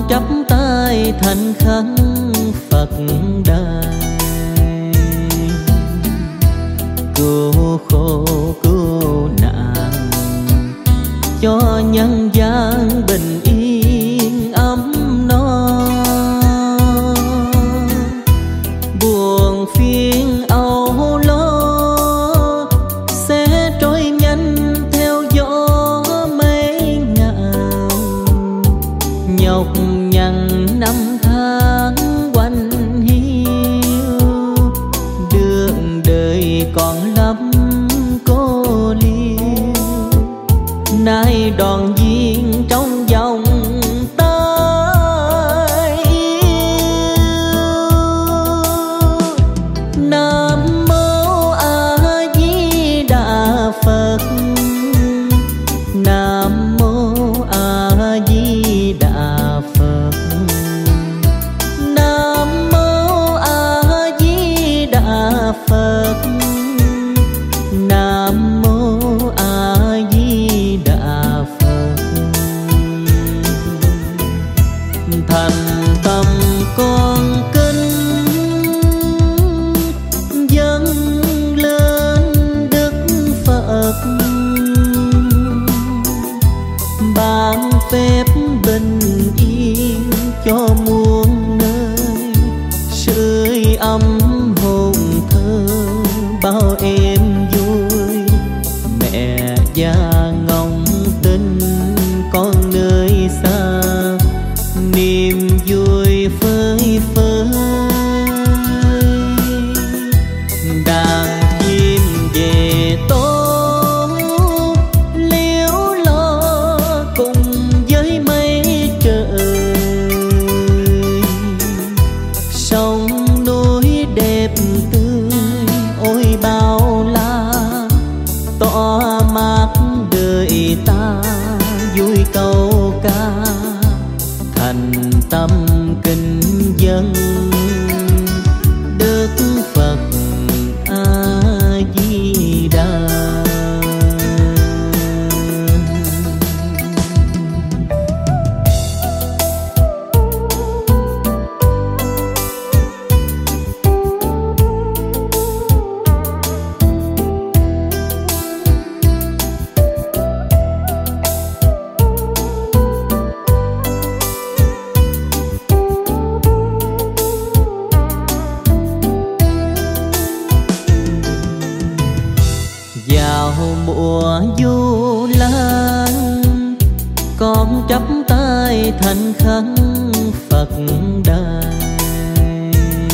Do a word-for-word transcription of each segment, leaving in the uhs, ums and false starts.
chắp tay thành khấn Phật đài, cứu khổ cứu nạn cho nhân gian bình yên ấm no. Buồn phiền âu lo sẽ trôi nhanh theo gió mấy ngàn, nhọc nhằn năm tháng quanh hiu, đường đời còn lắm cô liêu. Nay đoàn viên trong vòng tay yêu. Nam mô A Di Đà Phật, Nam mô A Di Đà Phật, Nam mô A Di Đà Phật, Nam mô A Di Đà Phật. Thành tâm con kính dâng lên Đức Phật, ban phép bình yên cho muôn nơi, sưởi ấm hồn thơ bao em vui. Mẹ già ngóng tin con nơi xa, niềm vui phơi phới. Đàn chim về tố liếu lo cùng với mây trời, sông núi đẹp tươi ôi bao la, tỏa mát đời ta vui câu ca. Thành tâm kính dân Đức Phật A Di Đà. Vào mùa du lan, con chắp tay thành khấn Phật đài,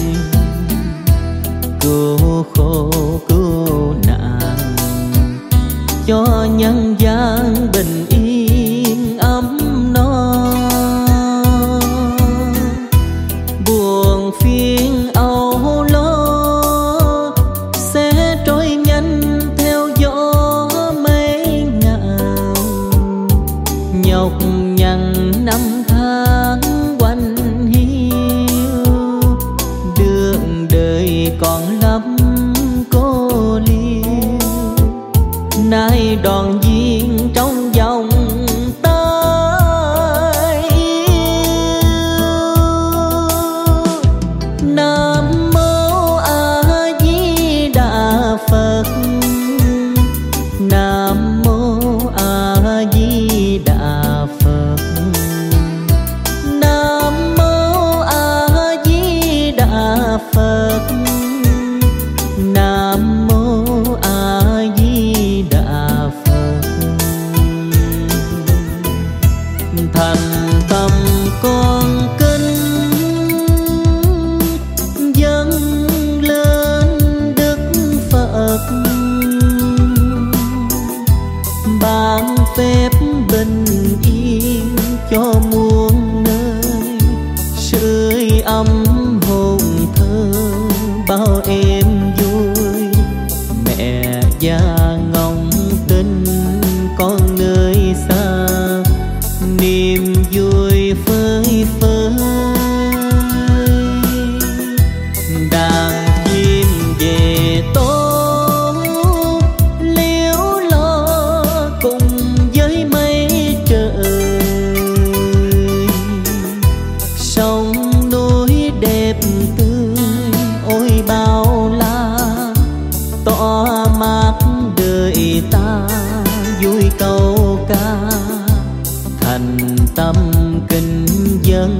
cứu khổ cứu nạn cho nhân gian bình yên ấm no. Buồn phiền âu lo sẽ trôi nhanh theo gió mấy ngàn, nhọc nhằn năm tháng quanh hiu, đường đời còn lắm cô liêu. Nay đoàn viên trong vòng tay yêu. Nam mô A Di Đà Phật, Nam mô A Di Đà Phật, Nam mô A Di Đà Phật, Nam mô A Di Đà Phật. Thành tâm con kính dâng lên Đức Phật, ban phép bình yên cho muôn nơi, sưởi ấm hồn thơ bao em vui. Mẹ già ngóng tin con nơi xa, niềm vui thành tâm kính dân.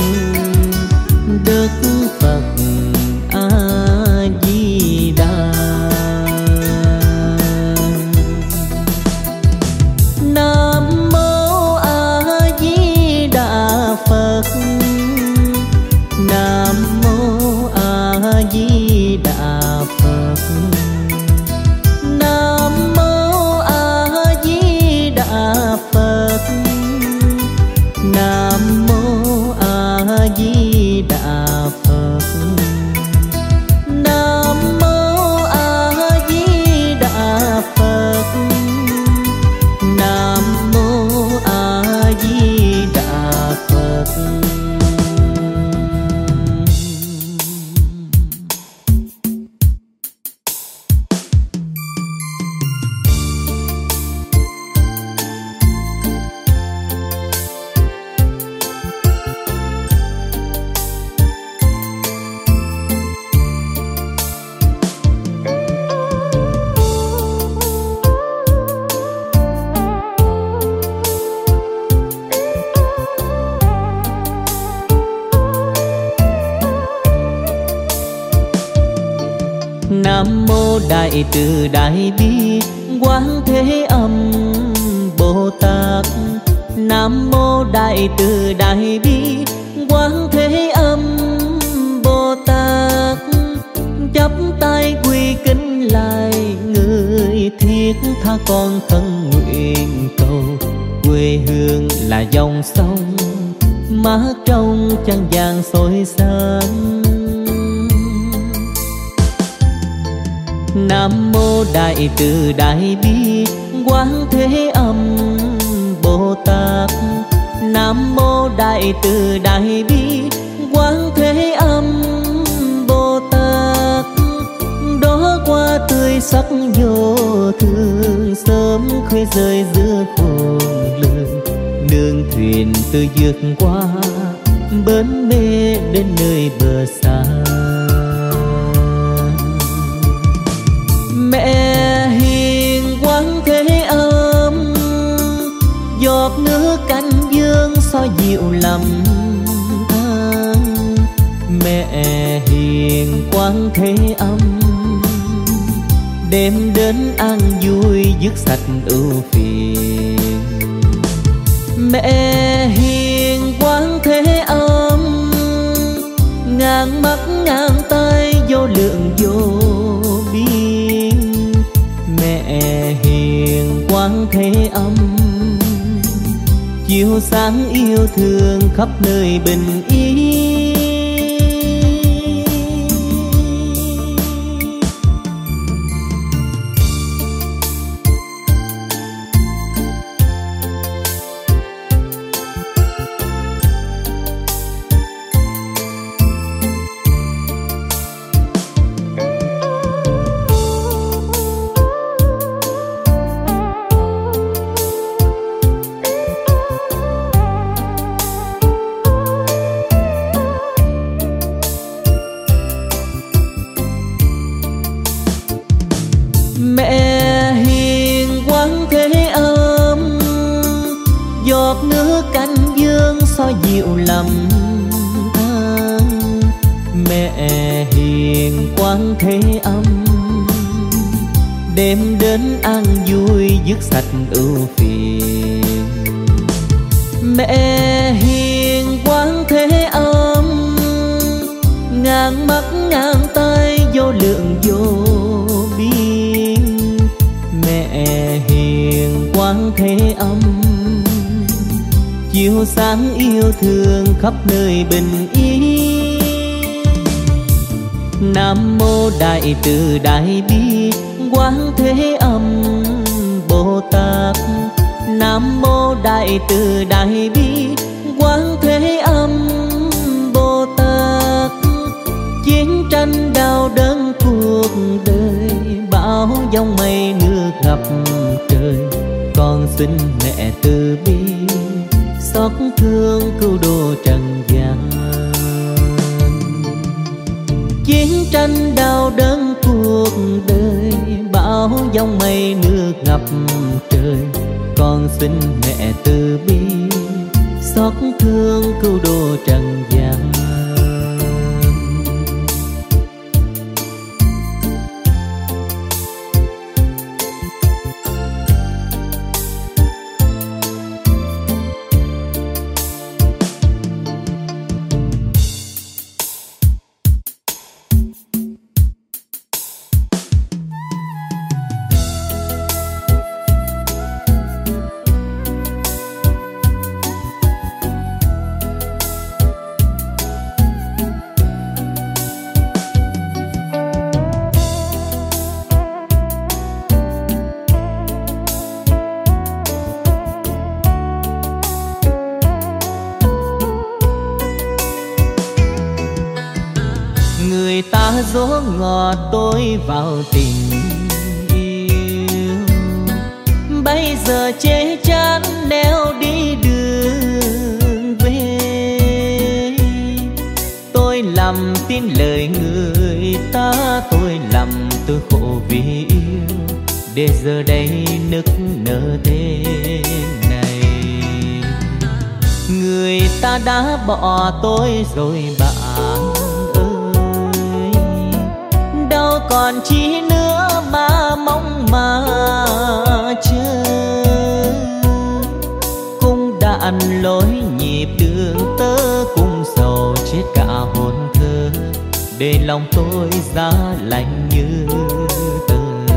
Đức Phật A Di Đà. Nam mô A Di Đà Phật. Nam mô A Di Đà Phật. Nam mô A Di Đà Phật. Nam mô A Di Đà Phật. Nam mô A Di Đà Phật. Nam mô A Di Đà Phật. Nam mô Đại Từ Đại Bi Quán Thế Âm Bồ Tát. Nam mô Đại Từ Đại Bi Quán Thế Âm Bồ Tát. Chắp tay quy kính lại người thiết tha con khấn nguyện cầu. Quê hương là dòng sông mát trong chân vàng soi sáng. Nam mô Đại Từ Đại Bi Quán Thế Âm Bồ Tát. Nam mô Đại Từ Đại Bi Quán Thế Âm Bồ Tát. Đó qua tươi sắc vô thường, sớm khuya rơi giữa khôn lường. Nương thuyền từ vượt qua bến mê đến nơi bờ xa. Mẹ hiền Quán Thế Âm, giọt nước cánh dương soi dịu lầm than. Mẹ hiền Quán Thế Âm, đem đến an vui dứt sạch ưu phiền. Mẹ hiền Quán Thế Âm, ngàn mắt ngàn tay vô lượng vô biên. Mẹ hiền Quán Thế Âm, chiếu sáng yêu thương khắp nơi bình yên. Mẹ hiền Quán Thế Âm, giọt nước cánh dương soi dịu lầm than. Mẹ hiền Quán Thế Âm, đem đến an vui dứt sạch ưu phiền. Mẹ hiền Quán Thế Âm, ngàn mắt ngàn tay vô lượng vô biên. Mẹ hiền Quán Thế Âm, chiếu sáng yêu thương khắp nơi bình yên. Nam mô Đại Từ Đại Bi Quán Thế Âm Bồ Tát. Nam mô Đại Từ Đại Bi Quán Thế Âm Bồ Tát. Chiến tranh đau đớn cuộc đời, bão giông mây nước ngập trời. Con xin mẹ từ bi xót thương cứu độ trần gian. Chiến tranh đau đớn cuộc đời, bão giông mây nước ngập trời. Con xin mẹ từ bi xót thương cứu độ trần gian. Dỗ ngọt tôi vào tình yêu, bây giờ chê chán neo đi đường về. Tôi lầm tin lời người ta, tôi lầm tôi khổ vì yêu, để giờ đây nức nở thế này. Người ta đã bỏ tôi rồi bạn, đâu còn chi nữa mà mong mà chờ. Cung đàn lối nhịp đường tơ, cung sầu chết cả hồn thơ, để lòng tôi giá lạnh như tờ.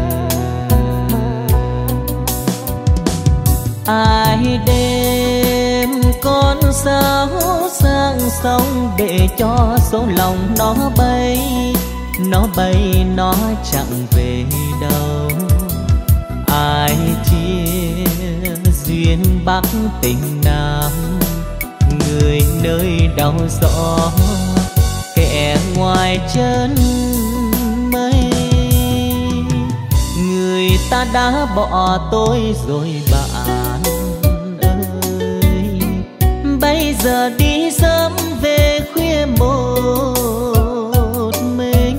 Ai đêm con sao sang sông, để cho số lòng nó bay, nó bay nó chẳng về đâu. Ai chia duyên Bắc tình Nam, người nơi đau gió, kẻ ngoài chân mây. Người ta đã bỏ tôi rồi bạn ơi, bây giờ đi sớm về khuya một mình.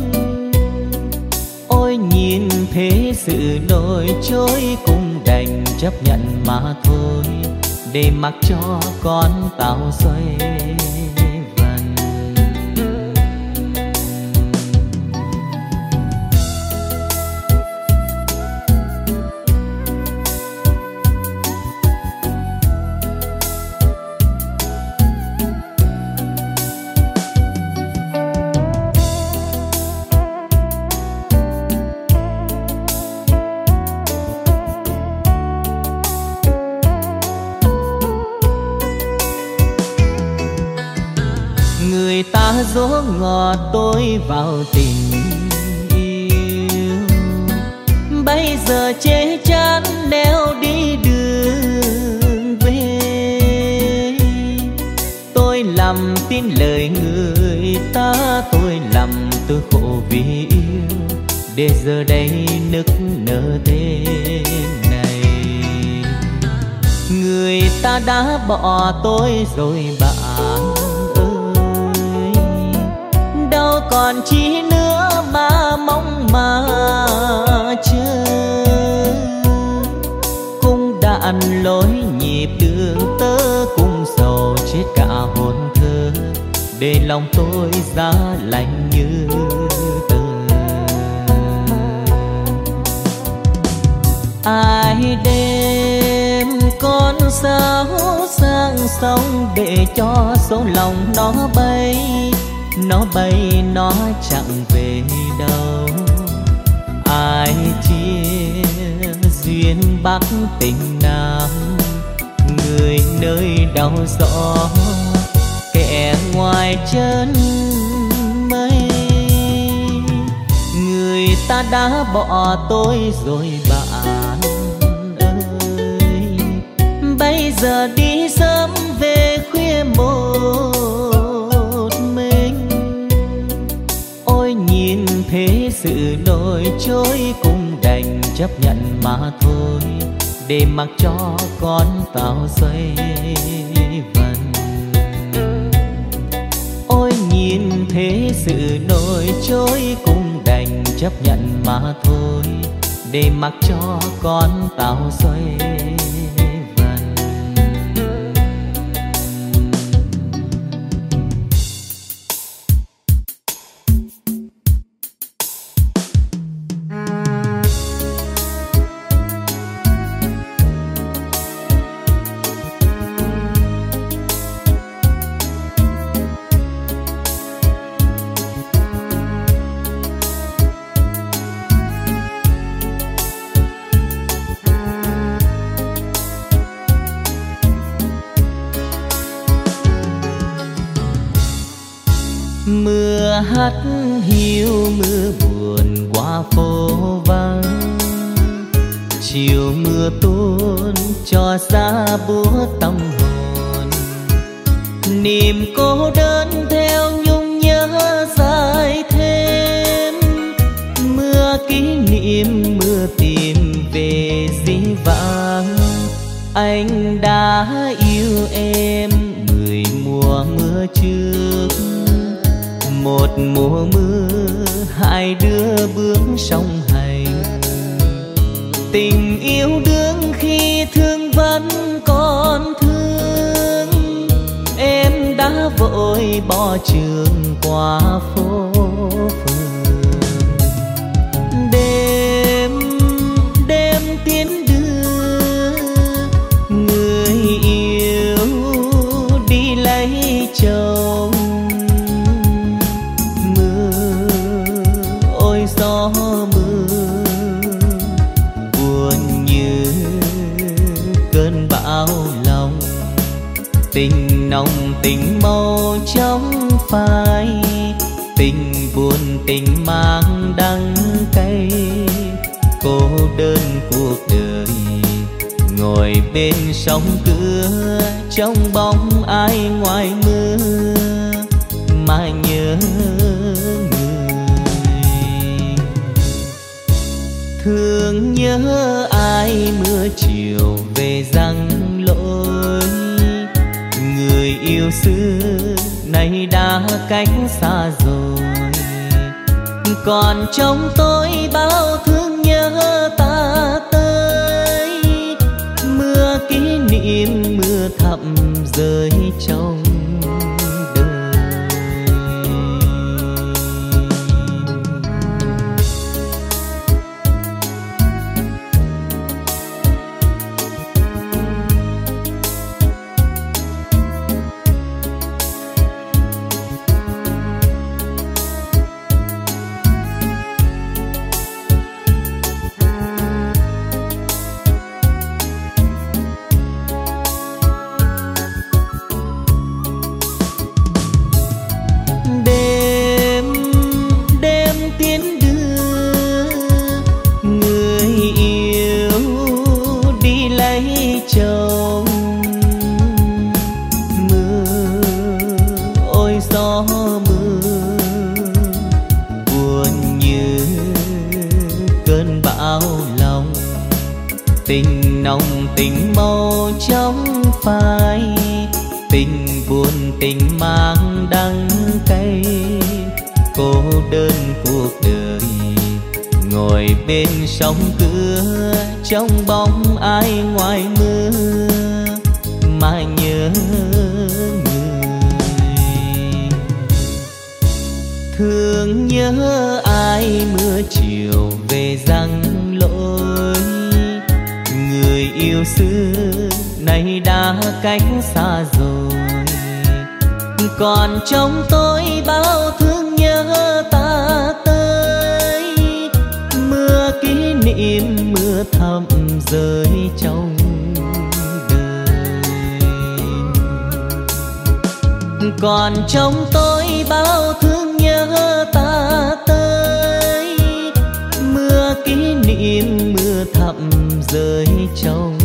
Ôi nhìn thế sự nổi trôi, cũng đành chấp nhận mà thôi, để mặc cho con tàu xoay vần. Người ta dỗ ngọt tôi vào tình yêu, bây giờ chê chán neo đi đường về. Tôi lầm tin lời người ta, tôi lầm tôi khổ vì yêu, để giờ đây nức nở thế này. Người ta đã bỏ tôi rồi bạn, đâu còn chi nữa mà mong mà chờ. Cung đàn lối nhịp đường tơ, cung sầu chết cả hồn thơ, để lòng tôi giá lạnh như tờ. Ai đêm con sao sang sông, để cho số lòng nó bay, nó bay nó chẳng về đâu. Ai chia duyên Bắc tình Nam, người nơi đau gió, kẻ ngoài chân mây. Người ta đã bỏ tôi rồi bạn ơi, bây giờ đi sớm về khuya một mình. Ôi nhìn thế sự nổi trôi, cũng đành chấp nhận mà thôi, để mặc cho con tàu xoay vần. Ôi nhìn thế sự nổi trôi, cũng đành chấp nhận mà thôi, để mặc cho con tàu xoay vần. Mưa hắt hiu mưa buồn qua phố vắng, chiều mưa tuôn cho xa búa tâm hồn. Niềm cô đơn theo nhung nhớ dài thêm, mưa kỷ niệm mưa tìm về dĩ vãng. Anh đã yêu em mười mùa mưa trước, một mùa mưa hai đứa bước song hành. Tình yêu đương khi thương vẫn còn thương, em đã vội bỏ trường qua phố phường. Đêm đêm tiến đưa người yêu đi lấy chồng. Mưa ôi gió mưa buồn như cơn bão lòng. Tình nồng tình màu trong phai, tình buồn tình mang đắng cay. Cô đơn cuộc đời ngồi bên sóng cửa, trong bóng ai ngoài mưa mà nhớ người. Thương nhớ ai mưa chiều về răng lối, người yêu xưa nay đã cách xa rồi. Còn trong tôi bao thương nhớ ta tới, mưa kỷ niệm mưa thầm rơi trong tình màu trong phai, tình buồn tình mang đắng cay. Cô đơn cuộc đời ngồi bên sóng cửa, trong bóng ai ngoài mưa mà nhớ người. Thương nhớ ai mưa chiều về răng lối, người yêu xưa nay đã cách xa rồi. Còn trong tôi bao thương nhớ ta tới, mưa kỷ niệm mưa thầm rơi trong đời. Còn trong tôi bao thương nhớ ta tới, mưa kỷ niệm mưa thầm rơi trong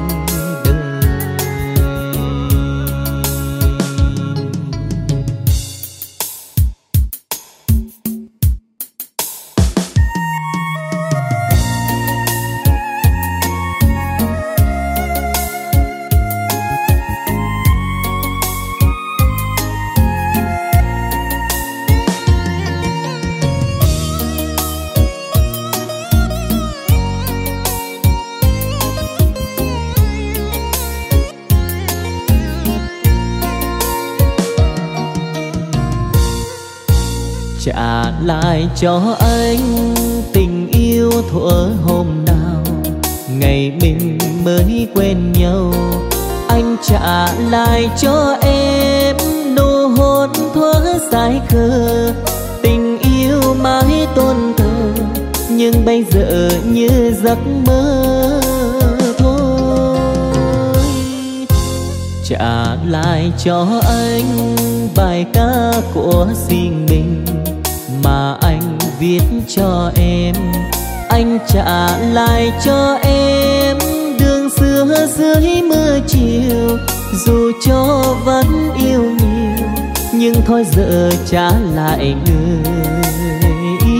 trả lại cho anh tình yêu thuở hôm nào, ngày mình mới quen nhau. Anh trả lại cho em nụ hôn thuở dài khờ, tình yêu mãi tôn thờ nhưng bây giờ như giấc mơ thôi. trả lại cho anh bài ca của riêng mình mà anh viết cho em. Anh trả lại cho em đường xưa dưới mưa chiều, dù cho vẫn yêu nhiều nhưng thôi giờ trả lại người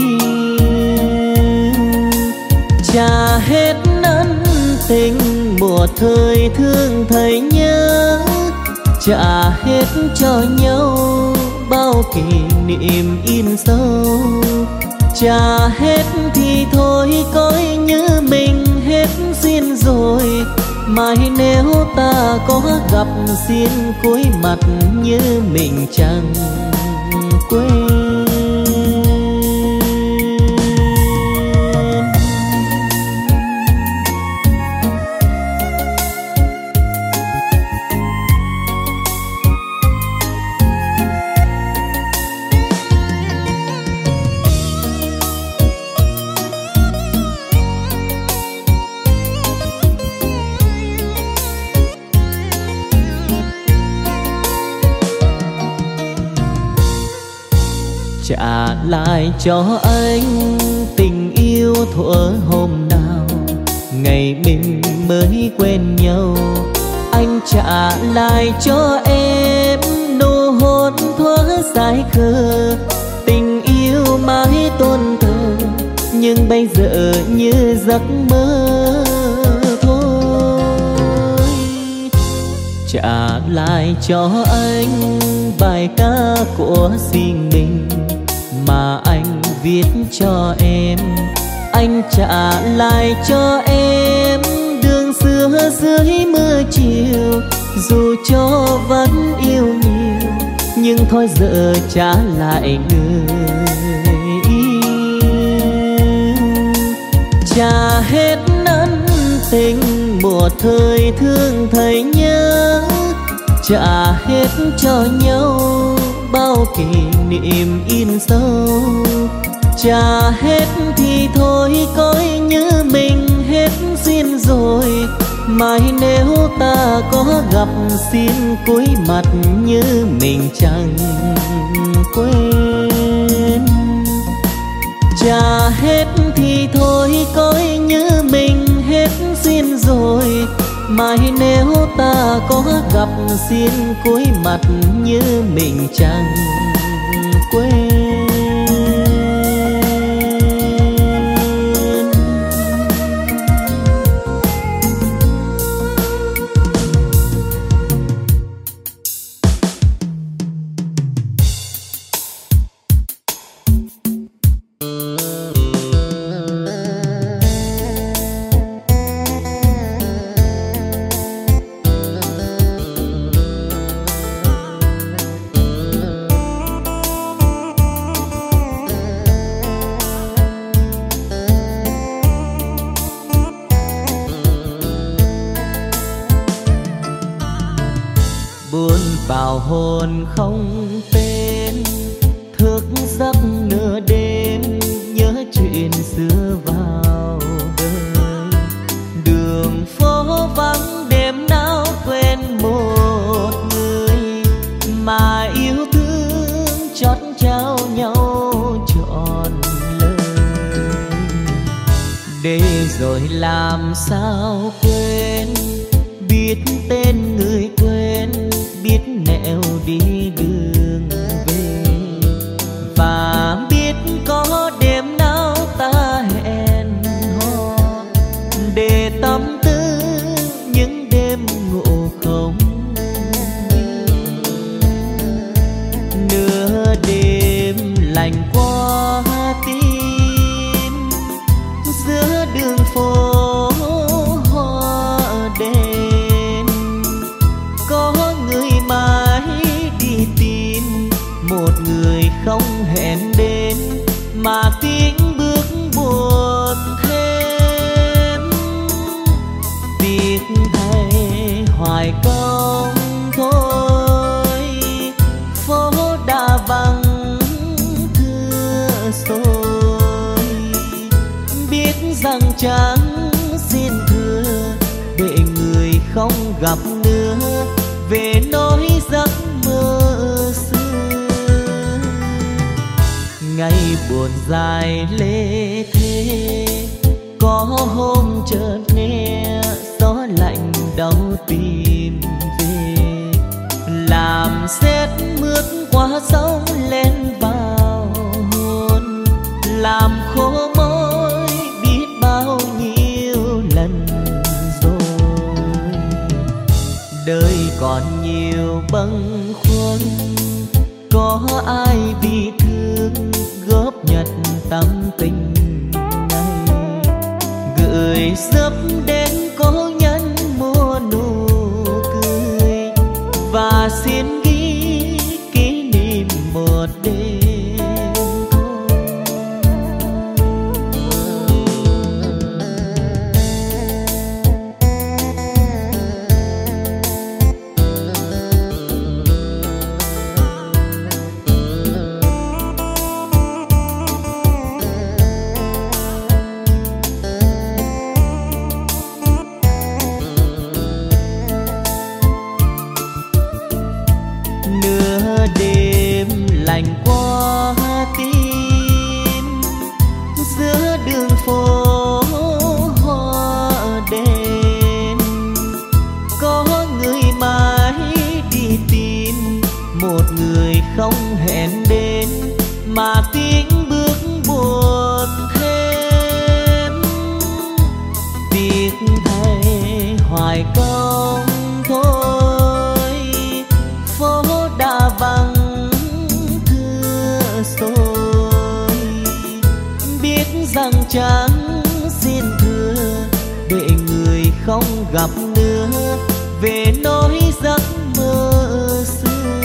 yêu. Trả hết ân tình một thời thương thầy nhớ, trả hết cho nhau bao kỷ niệm in sâu. Trả hết thì thôi coi như mình hết duyên rồi, mai nếu ta có gặp xin cúi mặt như mình chẳng quên. Trả lại cho anh tình yêu thuở hôm nào ngày mình mới quen nhau. Anh trả lại cho em nụ hôn thuở dài khờ, tình yêu mãi tôn thờ nhưng bây giờ như giấc mơ thôi. Trả lại cho anh bài ca của riêng mình mà anh viết cho em. Anh trả lại cho em đường xưa dưới mưa chiều, dù cho vẫn yêu nhiều nhưng thôi giờ trả lại người yêu. Trả hết ân tình một thời thương thầy nhớ, trả hết cho nhau bao kỷ niệm in sâu. Trả hết thì thôi coi như mình hết duyên rồi, mai nếu ta có gặp xin cúi mặt như mình chẳng quên. Trả hết thì thôi coi như mình hết duyên rồi, mai nếu ta có gặp xin cúi mặt như mình chẳng quên. Vào hồn không tên, thức giấc nửa đêm nhớ chuyện xưa vào đời. Đường phố vắng đêm nào quên một người mà yêu thương chót trao nhau trọn lời. Để rồi làm sao quên, biết tên người quên, biết nẻo đi đường về, và biết có đêm nào ta hẹn hò để tâm tư những đêm ngủ không. Nửa đêm lạnh qua tim giữa đường phố hoa đêm, có người mãi đi tìm một người không hẹn đến mà tiếng bước buồn thêm. Tiếc thay hoài công thôi, phố đã vắng thưa rồi. Biết rằng chẳng xin thưa để người không gặp nữa, về nỗi giấc mơ xưa. Ngày buồn dài lê thế, có hôm chợt nghe gió lạnh đau tìm về, làm sét mướt qua sóng lên vào hồn, làm khô môi biết bao nhiêu lần rồi. Đời còn nhiều bâng khuâng, có ai bị thương góp nhặt tâm tình này, gửi sớm đến cố nhân mua nụ cười, và xin ghi kỷ niệm một đêm. Không hẹn đến mà tiếng bước buồn thêm, tiếc thay hoài công thôi, phố đã vắng thưa xôi. Biết rằng chẳng xin thưa để người không gặp nữa, về nỗi giấc mơ xưa.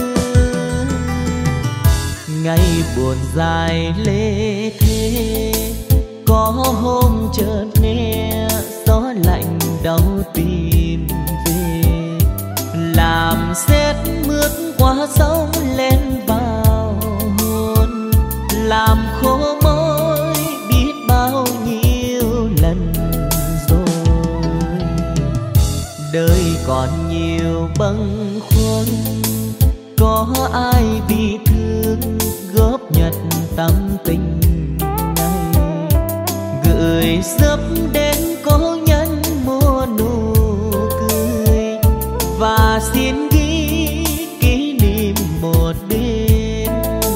Ngày buồn dài lê thế, có hôm chợt nghe gió lạnh đau tìm về, làm sét mướt qua sóng lên vào hồn, làm khô môi biết bao nhiêu lần rồi. Đời còn nhiều bâng khuâng, có ai bị thương góp nhặt tâm tình này, gửi sớm đến cố nhân mua nụ cười, và xin ghi kỷ niệm một đêm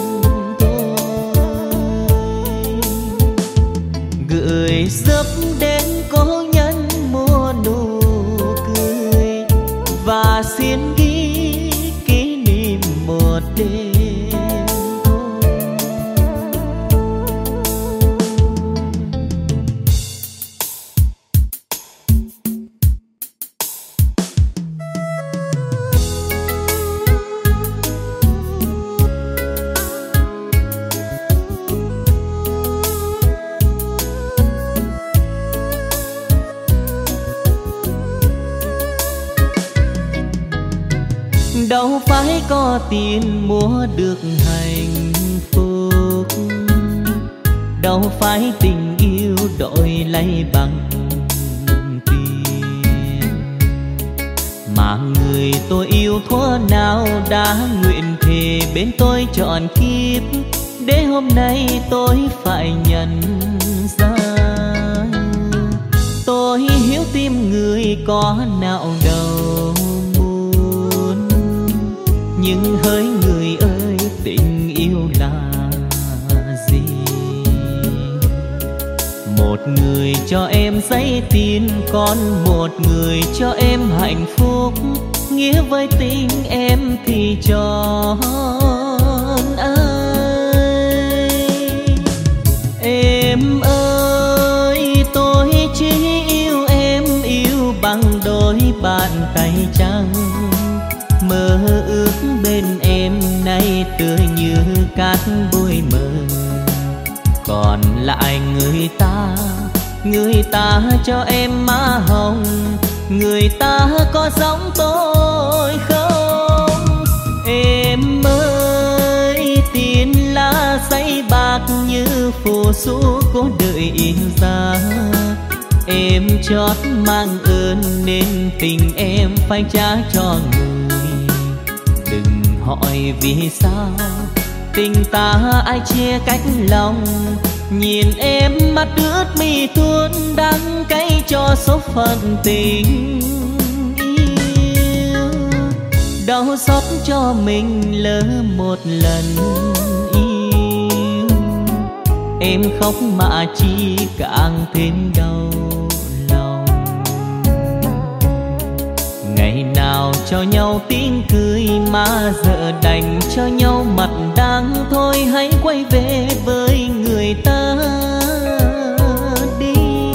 thôi. Gửi sớm đến cố nhân mua nụ cười, và xin ghi kỷ niệm một đêm. Đâu phải có tiền mua được hạnh phúc, đâu phải tình yêu đổi lấy bằng tiền, mà người tôi yêu thuở nào đã nguyện thề bên tôi trọn kiếp, để hôm nay tôi phải nhận ra. Tôi hiểu tim người có nào đâu, nhưng hỡi người ơi, tình yêu là gì? Một người cho em giấy tin, còn một người cho em hạnh phúc, nghĩa với tình em thì trọn ai. Em ơi, tôi chỉ yêu em, yêu bằng đôi bàn tay trắng, mơ ước bên em nay tựa như cát bụi mờ. Còn lại người ta, người ta cho em má hồng, người ta có giống tôi không? Em ơi, tiền lá giấy bạc như phù du cố đợi in ra. Em chót mang ơn nên tình em phải trả cho người. hỏi vì sao tình ta ai chia cách lòng. Nhìn em mắt ướt mi tuôn đắng cay cho số phận tình yêu. Đau xót cho mình lỡ một lần yêu. Em khóc mà chi càng thêm đau lòng. Ngày nào cho nhau tiếng cười mà giờ đành cho nhau mặt đắng. Thôi hãy quay về với người ta đi.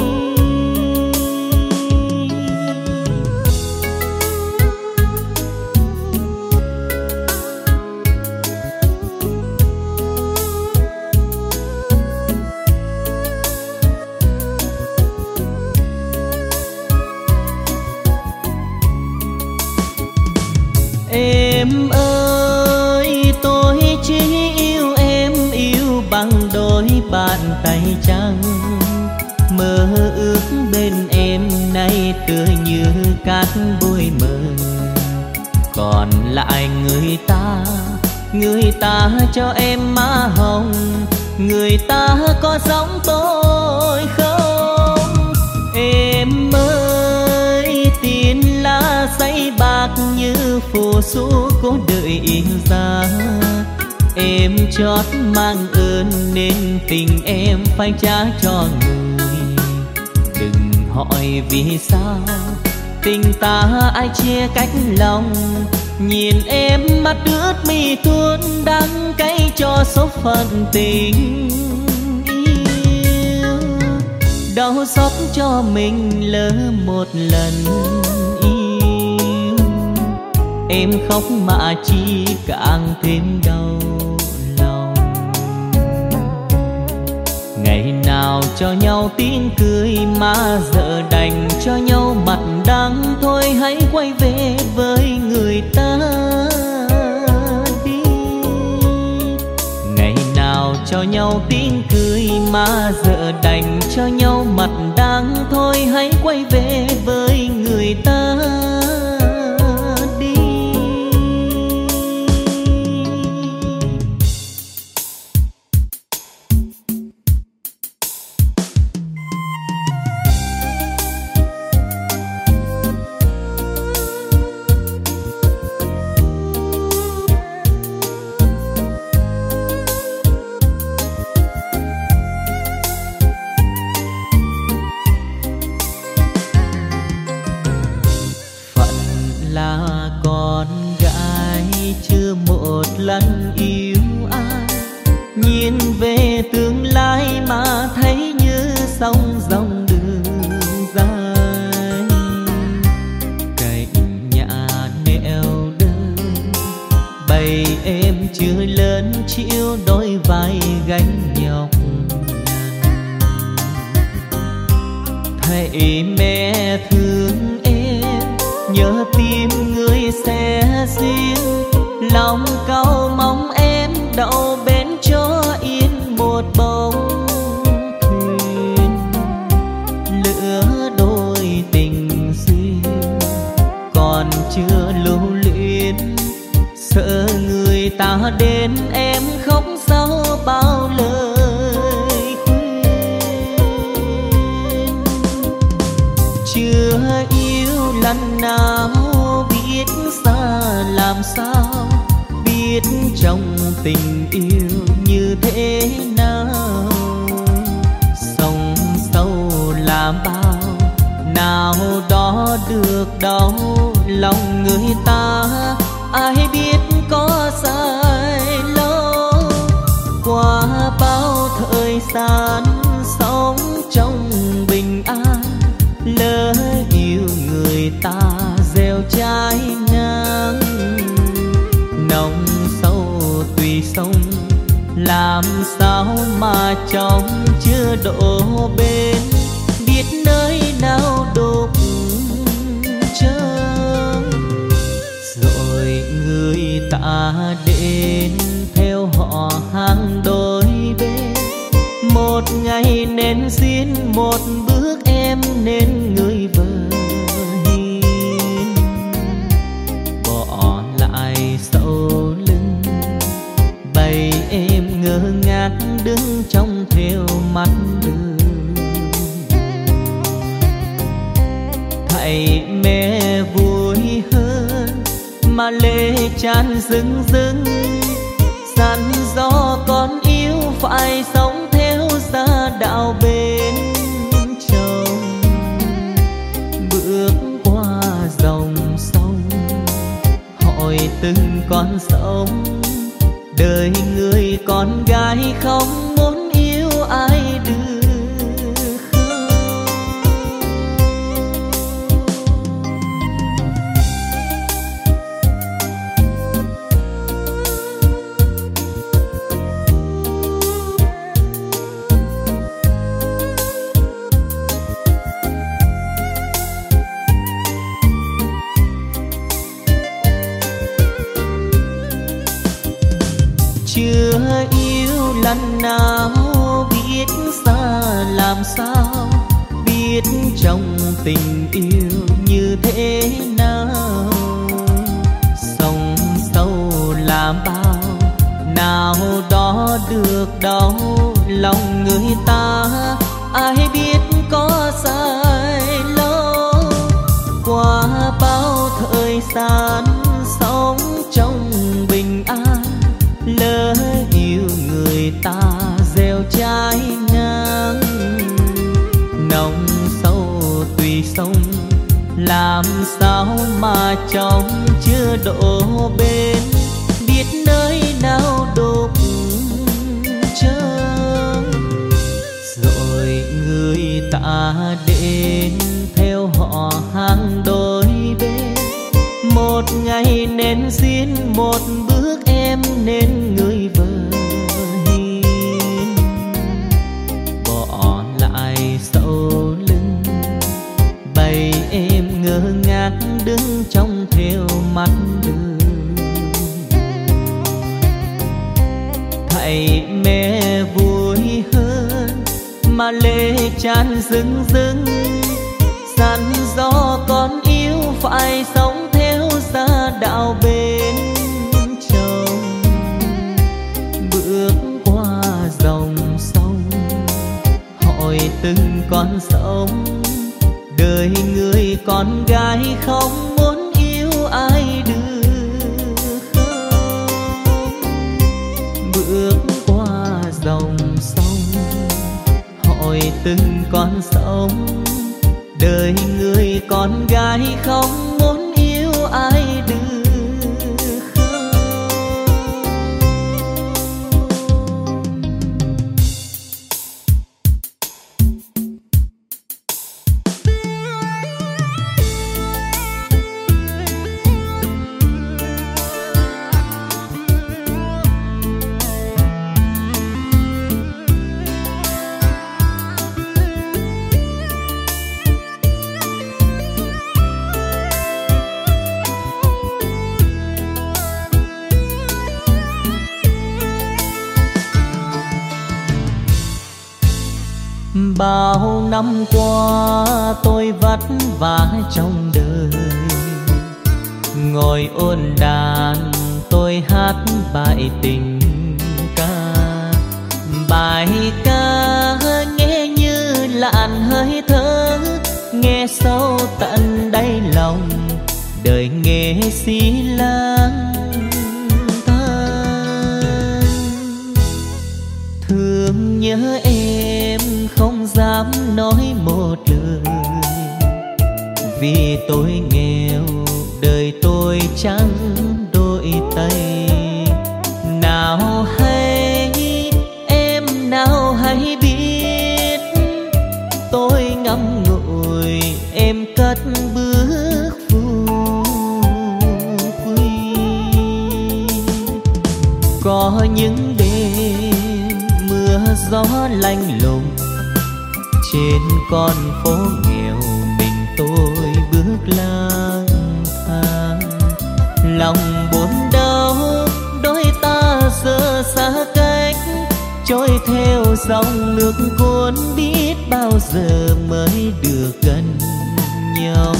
Em ơi tôi chỉ yêu em yêu bằng đôi bàn tay trắng. Mơ ước bên em nay tựa như cát bụi mờ. Còn lại người ta, người ta cho em má hồng. Người ta có giống tôi không? Em ơi tiền lá giấy bạc như phù du cố đợi yêu ra. Em chót mang ơn nên tình em phải trả cho người. Đừng hỏi vì sao tình ta ai chia cách lòng. Nhìn em mắt ướt mi tuôn đắng cay cho số phận tình yêu. Đau xót cho mình lỡ một lần yêu. Em khóc mà chi càng thêm đau lòng. Ngày nào cho nhau tiếng cười mà giờ đành cho nhau mặt đắng. Thôi hãy quay về với người ta đi. Ngày nào cho nhau tiếng cười mà giờ đành cho nhau mặt đắng. Thôi hãy quay về với người ta đi. Lần yêu ai nhìn về tương lai mà thấy như sông dòng đường dài. Cạnh nhà neo đơn bầy em chưa lớn chịu đôi vai gánh nhọc nhằn. Thầy mẹ thương em nhớ tim người sẽ riêng. Lòng cầu mong em đậu bên cho yên một bóng thuyền. Lửa đôi tình duyên còn chưa lưu luyến. Sợ người ta đến em khóc sau bao lời khuyên. Chưa yêu lần nào biết xa làm sao. Biết trong tình yêu như thế nào. Sông sâu làm bao nào đó được đâu. Lòng người ta ai biết có dài lâu. Qua bao thời gian sống trong bình an. Lỡ yêu người ta gieo trái ngang. Nồng sâu tùy sông làm sao mà trong chưa đổ bên. Biết nơi nào đục chân rồi người ta đến theo họ hàng đôi bên. Một ngày nên xin một bước em nên người vợ hiền. Bỏ lại sâu lưng tràn rừng rừng, dặn dò con yêu phải sống theo gia đạo bên chồng. Bước qua dòng sông hỏi từng con sông, đời người con gái không muốn yêu ai được. Chưa yêu lần nào biết xa làm sao, biết trong tình yêu như thế nào. Sông sâu làm bao, nào đó được đâu lòng người ta, ai biết có dài lâu. Qua bao thời gian sống trong bình an, lỡ yêu người ta gieo trái ngang. Nồng sâu tùy sông, làm sao mà trong chưa đổ bên, biết nơi nào đục chân. Rồi người ta đến theo họ hàng đôi bên, một ngày nên xin một bước em nên người vợ hiền. Bỏ lại sau lưng bầy em ngơ ngác đứng trong theo mắt đường. Thầy mẹ vui hơn mà lệ tràn rưng rưng, dặn dò con yêu phải sống theo gia đạo bên chồng. Bước qua dòng sông hỏi từng con sông, đời người con gái không muốn yêu ai được không. Bước qua dòng sông hỏi từng con sông, đời người con gái không muốn yêu ai được không. Bao năm qua tôi vất vả trong đời, ngồi ôn đàn tôi hát bài tình ca. Bài ca nghe như làn hơi thở, nghe sâu tận đáy lòng đời nghệ sĩ lang thang. Thương nhớ em không dám nói một lời, vì tôi nghèo đời tôi chẳng đôi tay. Nào hay em nào hay biết, tôi ngắm ngùi em cất bước phù quy. Có những đêm mưa gió lạnh lùng, trên con phố nghèo mình tôi bước lang thang. Lòng buồn đau đôi ta giờ xa cách, trôi theo dòng nước cuốn biết bao giờ mới được gần nhau.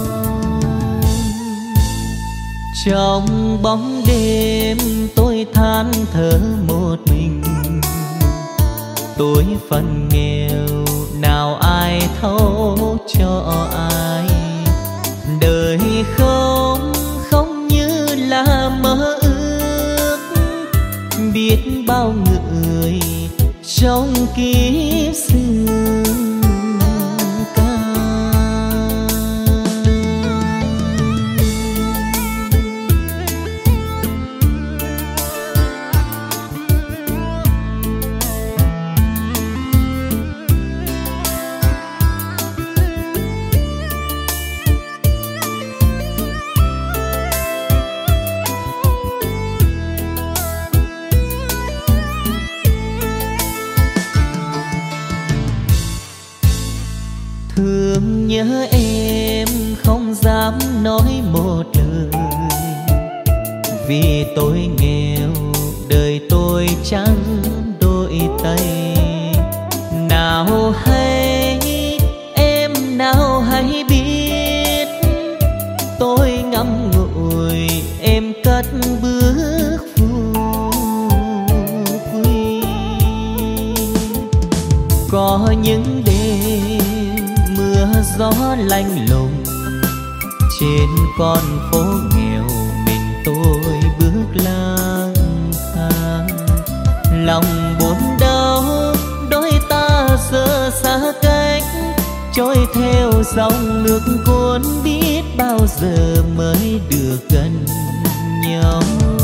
Trong bóng đêm tôi than thở một mình, tôi phần nghèo nào ai thấu cho ai. Đời không không như là mơ biết bao người trong kiếp xưa ca. Thương nhớ em không dám nói một lời, vì tôi nghèo đời tôi chẳng đôi tay. Nào hay em nào hay biết, tôi ngậm ngùi em cất bước phù quy. Có những đêm mưa gió lạnh lùng, trên con phố nghèo mình tôi bước lang thang. Lòng buồn đau đôi ta giờ xa cách, trôi theo dòng nước cuốn biết bao giờ mới được gần nhau.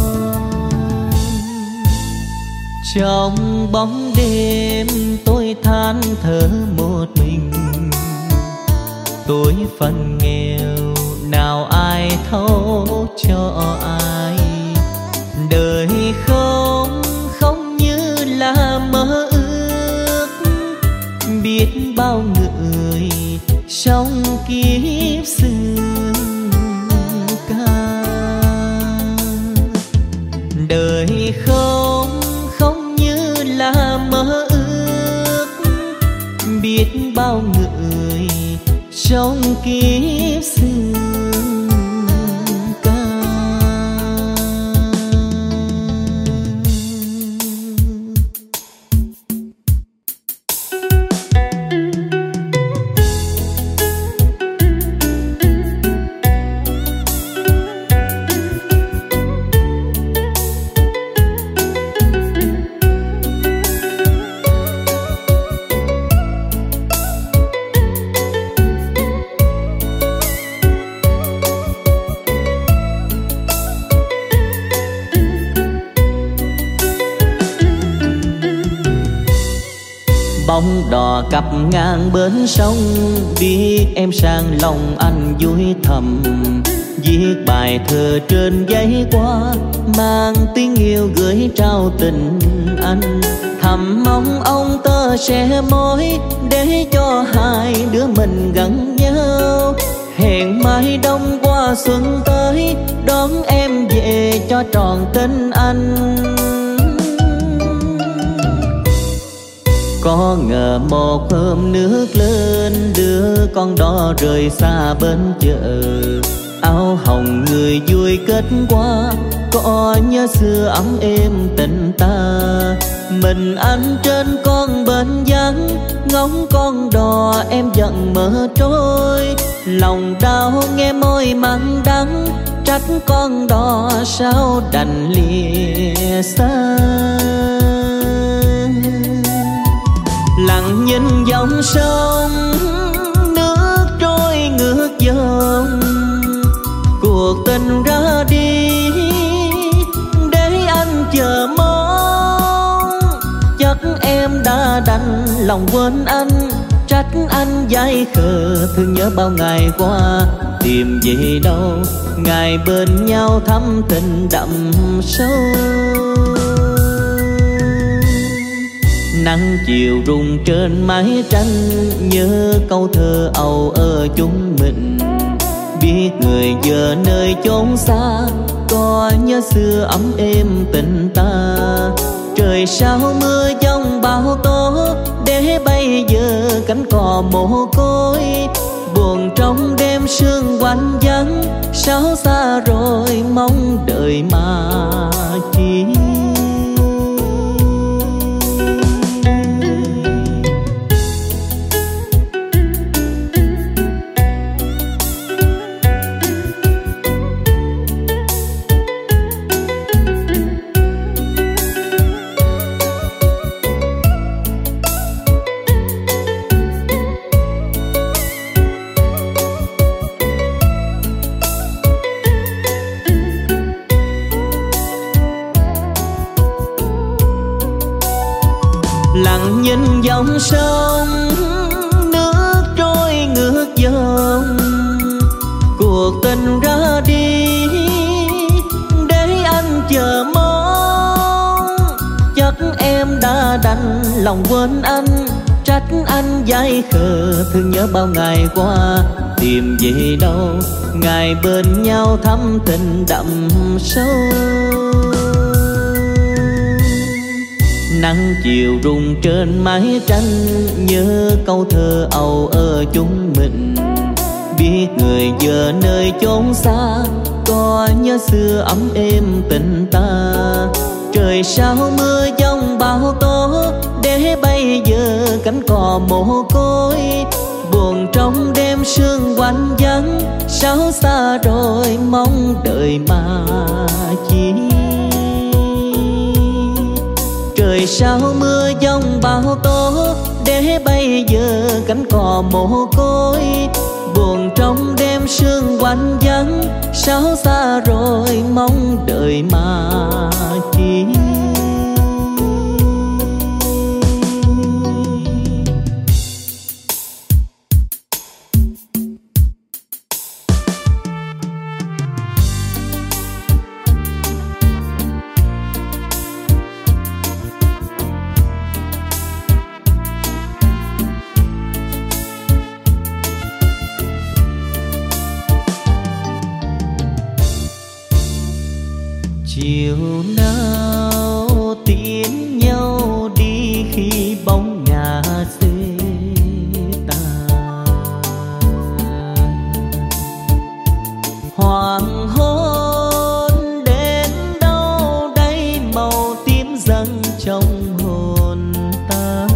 Trong bóng đêm tôi than thở một mình, tôi phần nghèo nào ai thấu cho ai. Đời không không như là mơ ước, biết bao người trong kiếp xưa ca. Đời không không như là mơ ước, biết bao người trong kiếp xưa ca. Bóng đò cặp ngang bến sông, biết em sang lòng anh vui thầm. Viết bài thơ trên giấy qua, mang tiếng yêu gửi trao tình anh. Thầm mong ông tơ sẽ mối, để cho hai đứa mình gần nhau. Hẹn mai đông qua xuân tới, đón em về cho tròn tình anh. Có ngờ một hôm nước lên, đưa con đò rời xa bên chợ. Áo hồng người vui kết qua, có nhớ xưa ấm êm tình ta. Mình anh trên con bến vắng, ngóng con đò em dần mơ trôi. Lòng đau nghe môi mặn đắng, trách con đò sao đành lìa xa. Lặng nhìn dòng sông nước trôi ngược dòng, cuộc tình ra đi để anh chờ mong. Chắc em đã đành lòng quên anh, trách anh dại khờ thương nhớ bao ngày qua. Tìm về đâu ngày bên nhau thắm tình đậm sâu. Nắng chiều rung trên mái tranh, nhớ câu thơ âu ở chúng mình. Biết người giờ nơi chốn xa, có nhớ xưa ấm êm tình ta. Trời sao mưa giông bão tố, để bây giờ cánh cò mồ côi. Buồn trong đêm sương quạnh vắng, sao xa rồi mong đợi mà chi. lặng nhìn dòng sông nước trôi ngược dòng, cuộc tình ra đi để anh chờ mong. Chắc em đã đành lòng quên anh, trách anh dại khờ thương nhớ bao ngày qua. Tìm về đâu ngày bên nhau thắm tình đậm sâu. Nắng chiều rung trên mái tranh, nhớ câu thơ âu ở chúng mình. Biết người giờ nơi chốn xa, có nhớ xưa ấm êm tình ta. Trời sao mưa giông bão tố, để bây giờ cánh cò mồ côi. Buồn trong đêm sương quạnh vắng, sao xa rồi mong đợi mà chi. Trời sao mưa giông bão tố, để bây giờ cánh cò mồ côi. Buồn trong đêm sương quạnh vắng, sao xa rồi mong đợi mà chi. Chiều nào tiễn nhau đi khi bóng ngả xê tàn. Hoàng hôn đến đâu đây màu tím dâng trong hồn ta.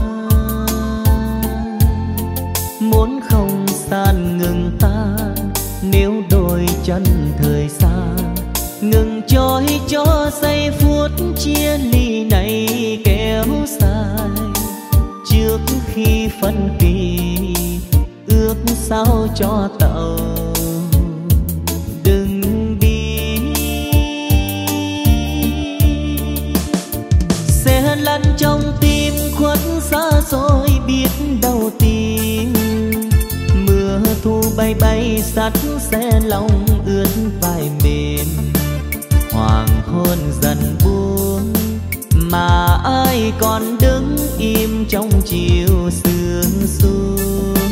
Muốn không gian ngừng tan, nếu đôi chân thời gian ngừng trôi cho giây phút chia ly này kéo dài. Trước khi phân kỳ ước sao cho tàu đừng đi. Xe lăn trong tim khuất xa xôi biết đâu tìm. Mưa thu bay bay sắt xe lòng ướt vai mềm. Hoàng hôn dần buông mà ai còn đứng im trong chiều sương xuống.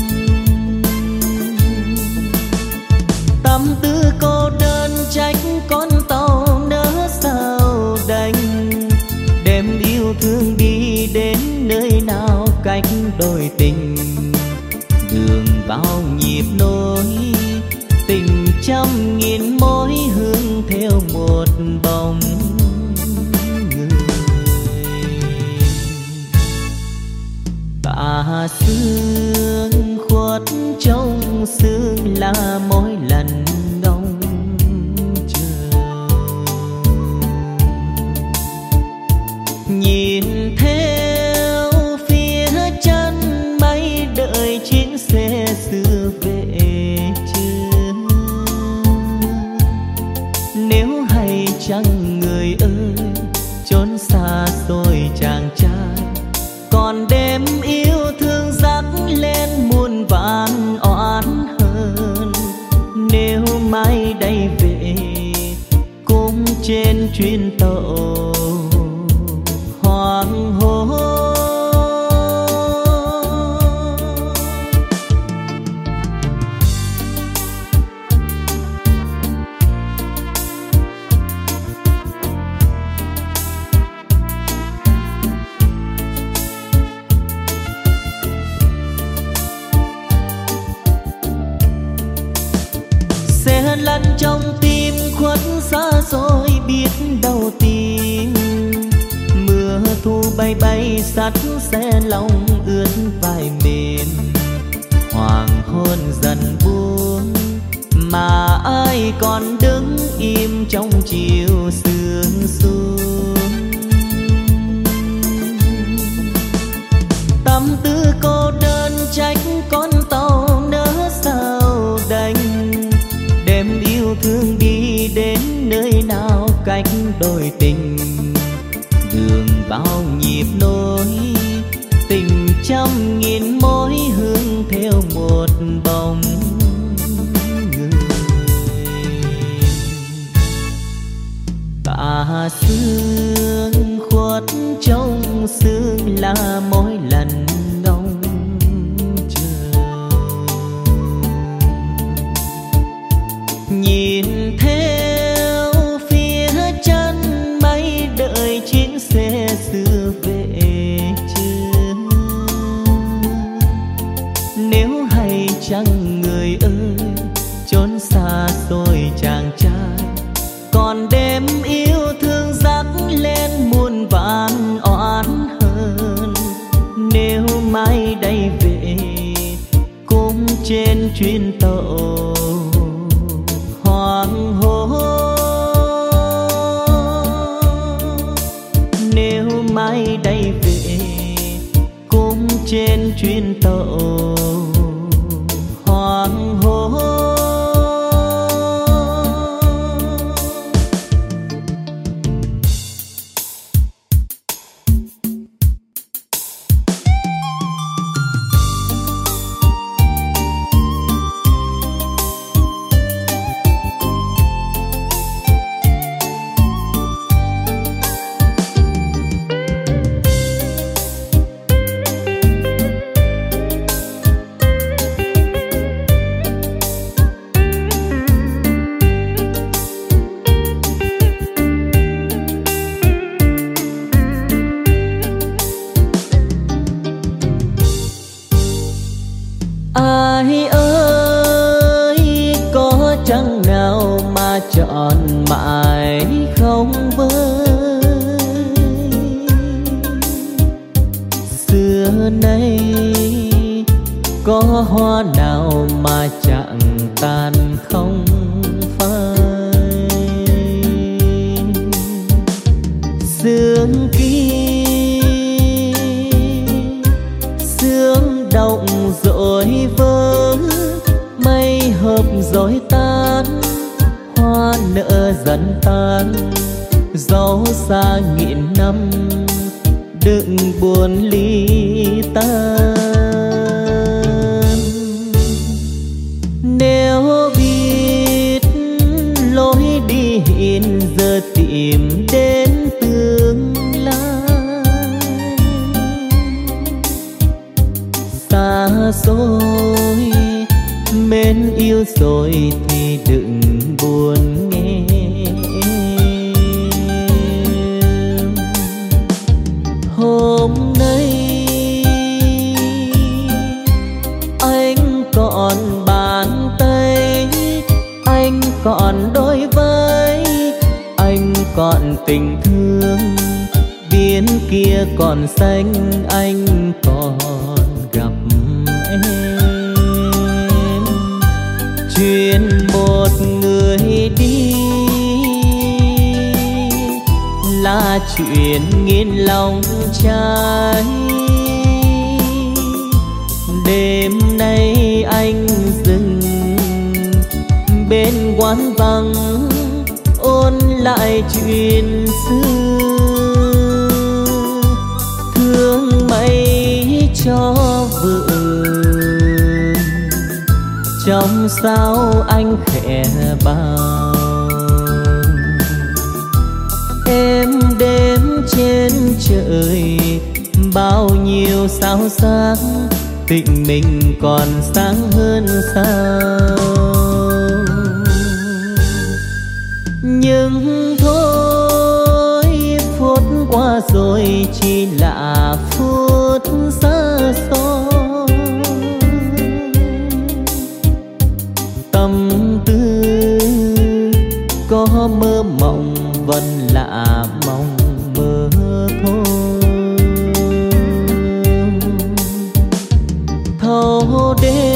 Tâm tư cô đơn trách con tàu nỡ sao đành. Đêm yêu thương đi đến nơi nào cách đôi tình. Đường bao nhịp nối tình trăm nghìn mối hương theo một bóng người. Tà sương khuất trong sương là mỗi lần ngóng chờ. Nhìn theo phía chân mây đợi chuyến xe xưa về. Nếu hay chăng người ơi chốn xa xôi chàng trai, còn đêm yêu thương dắt lên muôn vàn oán hờn. Nếu mai đây về cũng trên chuyến tàu hoàng hôn. Lăn trong tim khuất xa xôi biết đâu tìm. Mưa thu bay bay sắt xe lòng ướt vai mềm. Hoàng hôn dần buông mà ai còn đứng im trong chiều sương xuống. Tâm tư cô đơn trách con tàu nỡ sao đành. Đêm yêu thương đi đến nơi nào cách đôi tình. đường bao nhịp nối, tình trăm nghìn mối hương theo một bóng người. Tà sương khuất trong sương là mỗi lần ngóng chờ, nhìn theo phía chân mây đợi chuyến xe xưa về chưa. Nếu hay chăng người ơi trốn xa xôi chàng trai, còn đêm yêu thương dắt lên muôn vàn oán hờn. Nếu mai đây về cũng trên chuyến tàu hoàng hôn, nếu mai đây về cũng trên chuyến tàu hoàng hôn. Chọn mãi không vơi, xưa nay có hoa nào mà chẳng tàn không phai. Sương kia sương động rồi vỡ, mây hợp rồi tan, hoa nở dần tan, dấu xa nghìn năm đừng buồn ly tan. Nếu biết lối đi hiện giờ tìm đến tương lai, xa xôi mến yêu rồi thì đừng buồn nghe. Hôm nay anh còn bàn tay, anh còn đôi vai, anh còn tình thương, biển kia còn xanh, anh còn gặp em. Chuyện một người đi là chuyện nghìn lòng trai. Đêm nay anh dừng bên quán vắng, ôn lại chuyện xưa, thương mây cho vượng, trong sao anh khẽ bao. Em đêm trên trời bao nhiêu sao sáng, tình mình còn sáng hơn sao. Nhưng thôi phút qua rồi chỉ là phút xa xôi, tâm tư có mơ mộng vẫn là mong mơ thôi. Thâu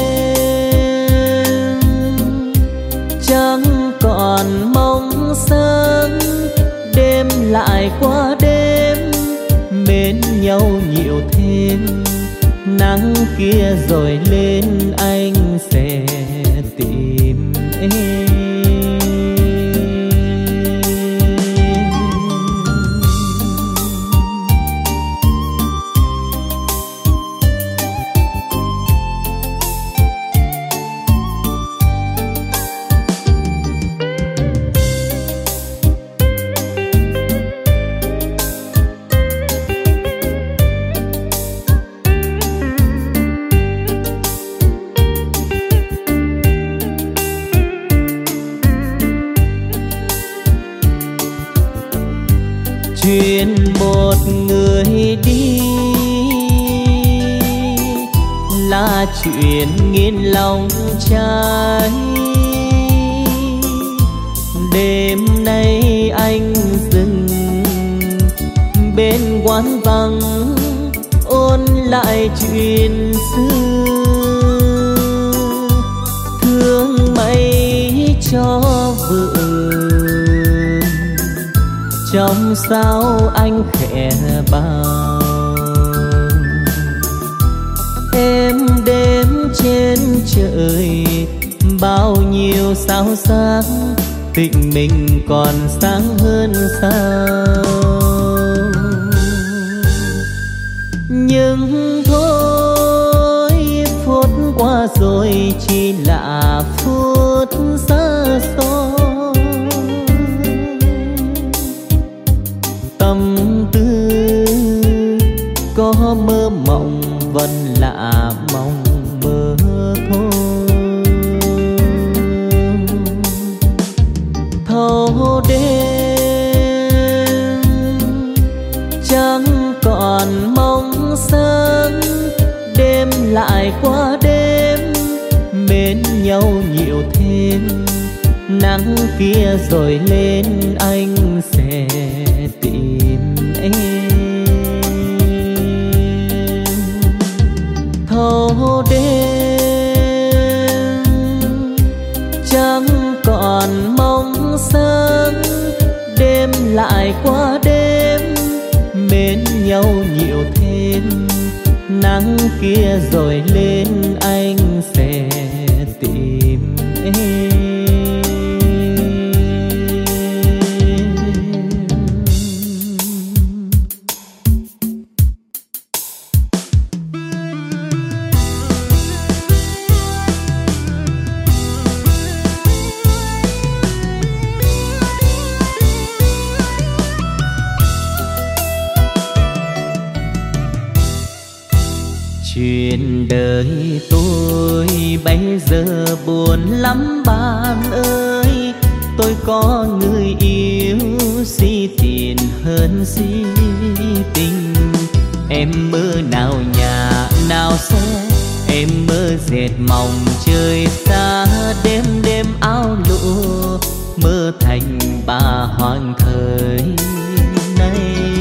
đêm chẳng còn mong sáng, đêm lại qua đêm mến nhau nhiều thêm. Nắng kia rồi lên anh sẽ tìm em. chuyện một người đi là chuyện nghiền lòng trai. Đêm nay anh dừng bên quán vắng ôn lại chuyện xưa, thương mây cho vượng trong sao anh khẽ bao. Em đêm trên trời bao nhiêu sao sáng, tình mình còn sáng hơn sao. Nhưng thôi phút qua rồi chỉ là phút xa xôi, tâm tư có mơ mộng vẫn là mong mơ thôi. Thâu đêm chẳng còn mong sớm, đêm lại qua đêm mến nhau nhiều thêm. Nắng kia rồi lên anh sẽ tìm em. Thâu đêm chẳng còn mong sớm, đêm lại qua đêm mến nhau nhiều thêm. Nắng kia rồi lên anh sẽ tìm em. Chuyện đời tôi bây giờ buồn lắm bạn ơi. Tôi có người yêu si tiền hơn si tình. Em mơ nào nhà nào xe, em mơ dệt mỏng trời xa. Đêm đêm áo lụa mơ thành bà hoàng thời nay.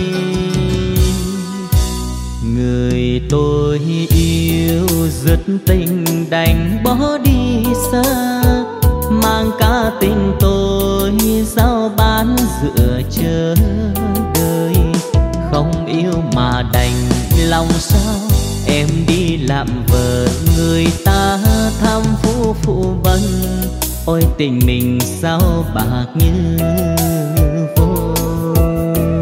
Người tôi yêu rất tình đành bỏ đi xa, mang cả tình tôi giao bán giữa chờ đợi. Không yêu mà đành lòng sao, em đi làm vợ người ta tham phú phụ bần. Ôi tình mình sao bạc như vôi.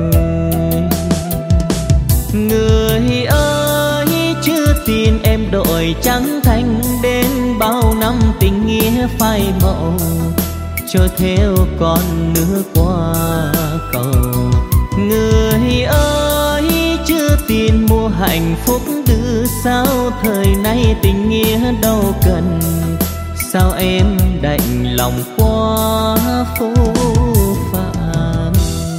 Người ơi chưa tin em đổi trắng thành đến bao năm tình nghĩa phai màu. Trôi theo con nước qua cầu. Người ơi chưa tin mua hạnh phúc từ sao, thời nay tình nghĩa đâu cần. Sao em đành lòng quá phũ phàng.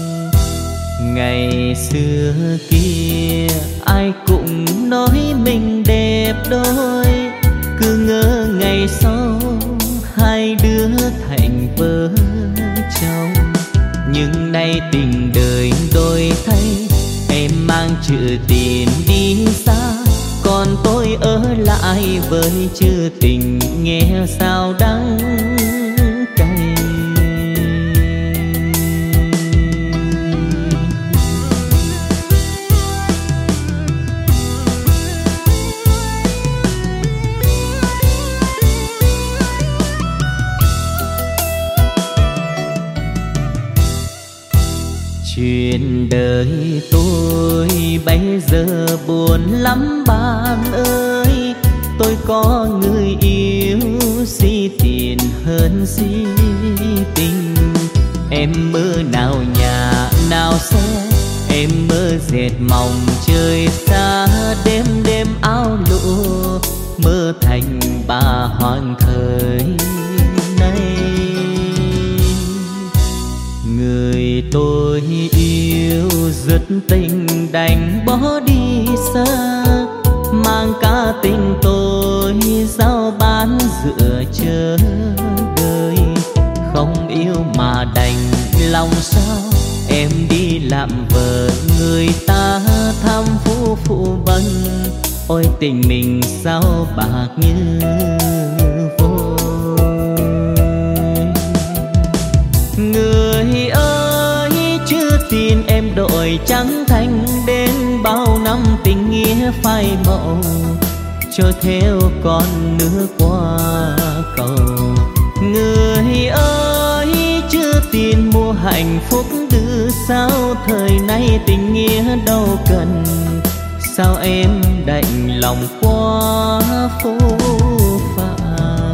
Ngày xưa kia ai cũng nói mình đẹp đôi, cứ ngỡ ngày sau hai đứa thành vợ chồng. Nhưng nay tình đời đổi thay, em mang chữ tiền đi xa, còn tôi ở lại với chữ tình nghe sao đắng cay. Chuyện đời tôi bây giờ buồn lắm bạn ơi. Tôi có người yêu si tiền hơn si tình. Em mơ nào nhà nào xe, em mơ dệt mỏng trời xa. Đêm đêm áo lụa mơ thành bà hoàng thời nay. Người tôi yêu dứt tình đành bỏ đi xa, mang cả tình tôi giao bán giữa chờ đời. Không yêu mà đành lòng sao em đi làm vợ người ta thăm phú phụ bần. Ôi tình mình sao bạc như vôi. Người ơi chưa tin em đổi trắng thành đến bao năm tình nghĩa phai màu, trôi theo con nước qua cầu. Người ơi chưa tin mua hạnh phúc đưa sao thời nay tình nghĩa đâu cần. Sao em đành lòng quá phố phạm.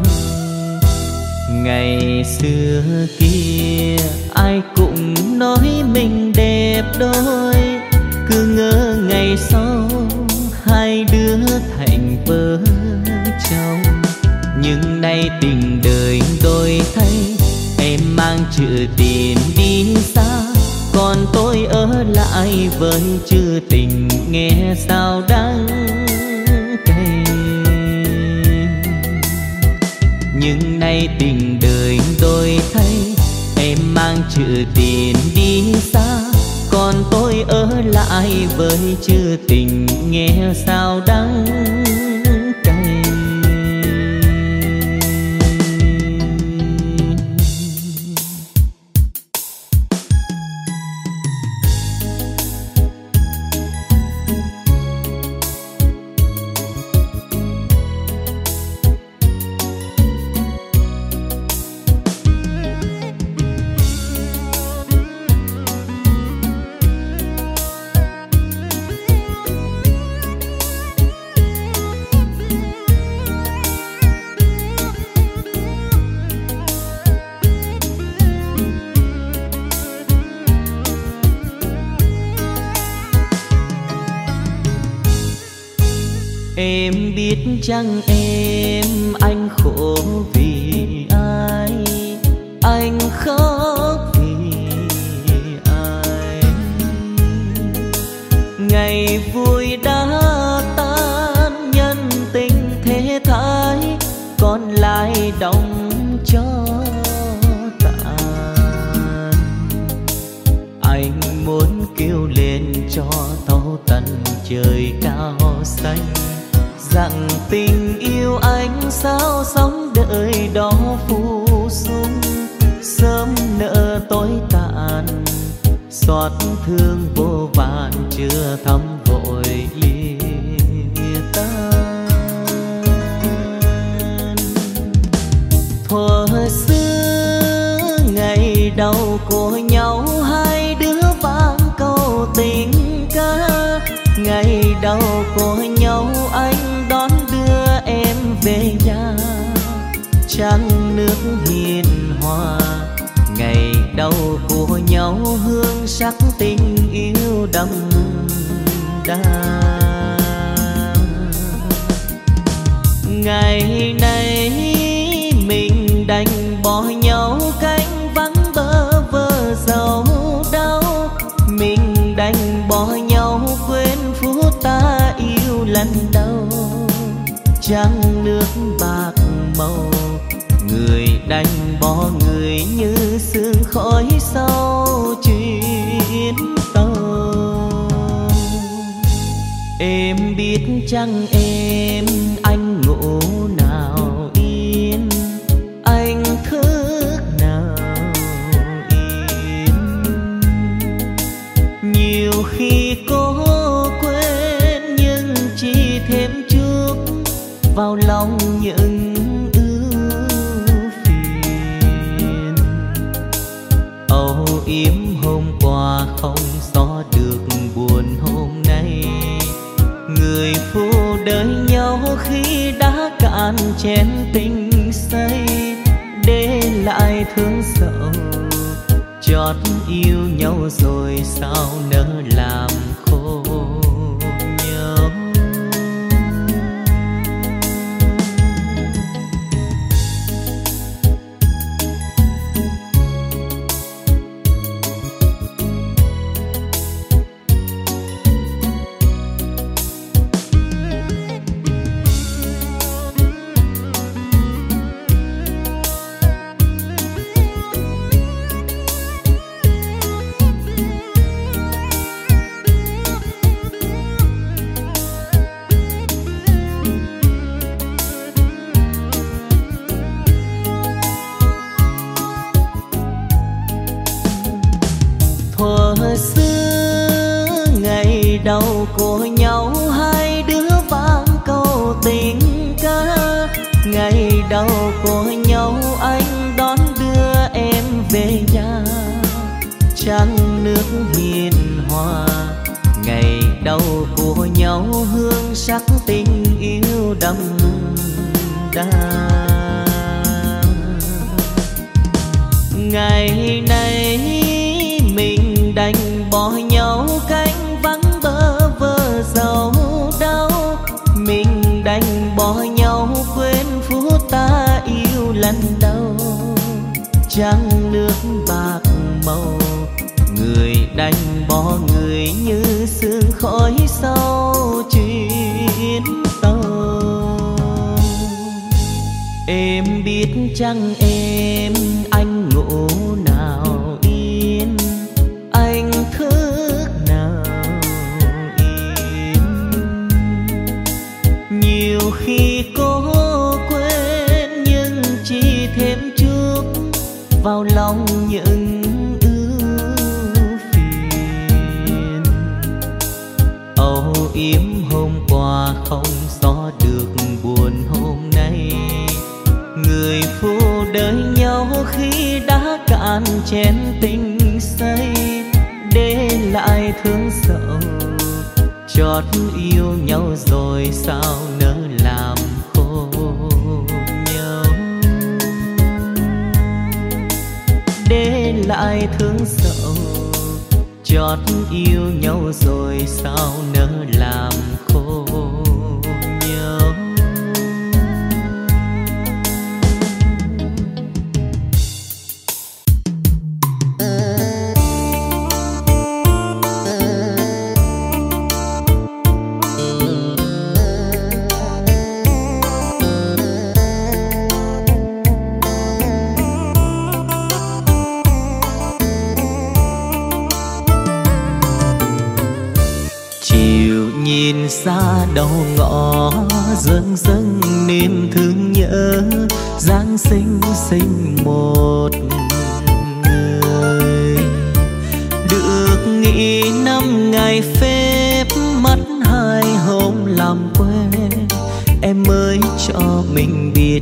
Ngày xưa kia ai cũng nói mình đẹp đôi, cứ ngỡ ngày sau hai đứa thành vợ chồng. Nhưng nay tình đời đổi thay, em mang chữ tiền đi xa, còn tôi ở lại với chữ tình nghe sao đắng cay. Nhưng nay tình đời đổi thay, em mang chữ tiền đi xa, còn tôi ở lại với chữ tình nghe sao đắng cay. Em biết chăng em anh khổ vì ai, anh khóc vì ai. Ngày vui đã tan nhân tình thế thái, còn lại đóng cho tàn. Anh muốn kêu lên cho thấu tận trời cao xanh, rằng tình yêu anh sao sống đợi đó phù dung. Sớm nợ tối tàn, xót thương vô vàn chưa thấm vội lìa tan. Thuở xưa ngày đầu của nhau, hai đứa vang câu tình ca. Ngày đầu của nhau anh đón đưa em về nhà, trăng nước hiền hòa. Ngày đầu của nhau hương sắc tình yêu đậm đà. Ngày nay mình đành bỏ nhau cánh vắng bơ vơ dấu đau. Mình đành bỏ nhau quên phút ta yêu lần đầu. Trăng nước bạc màu, người đành bỏ người như sương khói sau chuyến tàu. Em biết chăng em anh ngủ nào yên, anh thức nào yên. Nhiều khi cố quên nhưng chỉ thêm chút vào lòng những ưu phiền. Âu yếm hôm qua không xóa được buồn hôm nay. Người phụ đời nhau khi đã cạn chén tình say, để lại thương sầu chót yêu nhau rồi sao nỡ làm khô nhau. ngày đầu của nhau hai đứa vang câu tình ca. Ngày đầu của nhau anh đón đưa em về nhà, trăng nước hiền hòa. Ngày đầu của nhau hương sắc tình yêu đậm đà. Ngày nay mình đành bỏ nhau cánh vắng bơ vơ sầu đau. Mình đành bỏ nhau quên phút ta yêu lần đầu. Trăng nước bạc màu, người đành bỏ người như sương khói sau chuyến tàu. Em biết chăng em, anh ngủ nào yên, anh thức nào yên. Nhiều khi cố quên nhưng chỉ thêm chút vào lòng những ưu phiền. Âu yếm hôm qua không xóa được buồn hôm nay. Người phụ đời nhau khi đã cạn chén tình say, để lại thương sầu. Chót yêu nhau rồi sao nỡ làm khô nhau. Để lại thương sầu, chót yêu nhau rồi sao nỡ làm khô nhau. Nhìn xa đầu ngõ dâng dâng niềm thương nhớ, Giáng sinh sinh một người. Được nghỉ năm ngày phép, mất hai hôm làm quê, em mới cho mình biết